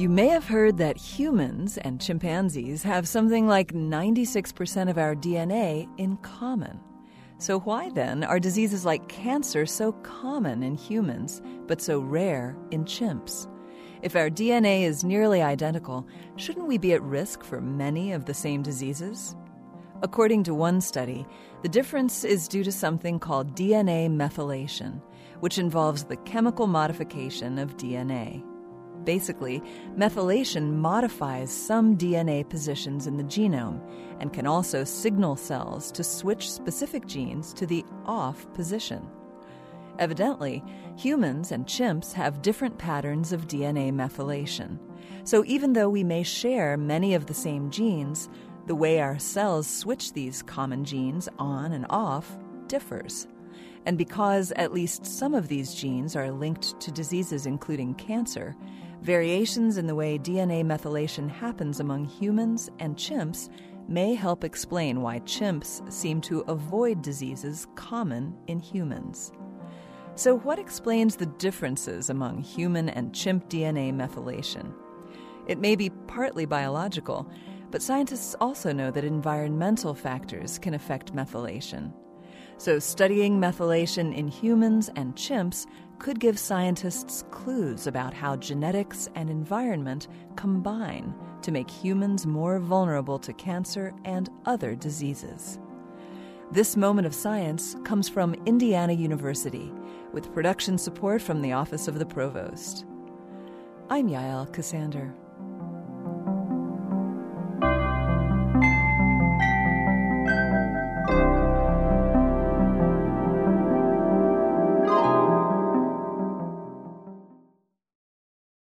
You may have heard that humans and chimpanzees have something like 96% of our DNA in common. So why then are diseases like cancer so common in humans, but so rare in chimps? If our DNA is nearly identical, shouldn't we be at risk for many of the same diseases? According to one study, the difference is due to something called DNA methylation, which involves the chemical modification of DNA. Basically, methylation modifies some DNA positions in the genome and can also signal cells to switch specific genes to the off position. Evidently, humans and chimps have different patterns of DNA methylation. So even though we may share many of the same genes, the way our cells switch these common genes on and off differs. And because at least some of these genes are linked to diseases including cancer, variations in the way DNA methylation happens among humans and chimps may help explain why chimps seem to avoid diseases common in humans. So what explains the differences among human and chimp DNA methylation? It may be partly biological, but scientists also know that environmental factors can affect methylation. So studying methylation in humans and chimps could give scientists clues about how genetics and environment combine to make humans more vulnerable to cancer and other diseases. This moment of science comes from Indiana University, with production support from the Office of the Provost. I'm Yael Ksander.